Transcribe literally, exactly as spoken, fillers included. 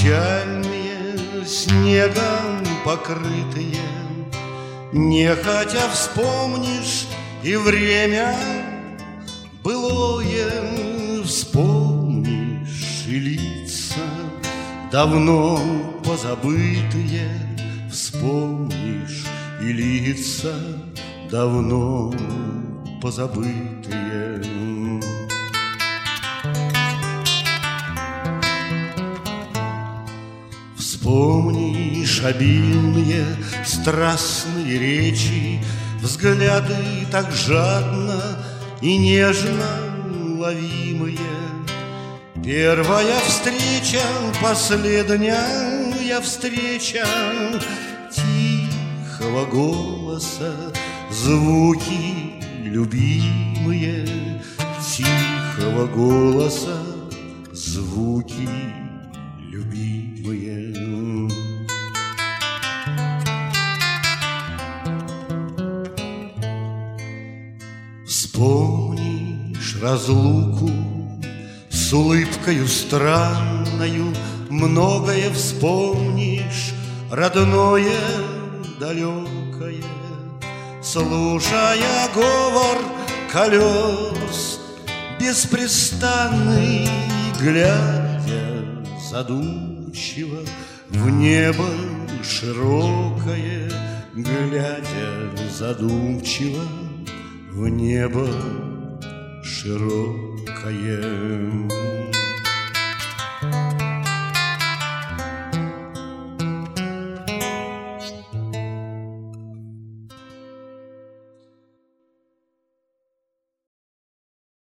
печальные, снегом покрытые. Нехотя вспомнишь и время былое, вспомнишь и лица давно позабытые, вспомнишь и лица давно позабытые. Вспомнишь обильные страстные речи, взгляды так жадно и нежно ловимые. Первая встреча, последняя встреча тихого голоса, звуки любимые тихого голоса, звуки любимые. Вспомнишь разлуку с улыбкою странною, многое вспомнишь, родное, далекое, слушая говор колес беспрестанный, глядя задумчиво в небо широкое, глядя задумчиво в небо широкое.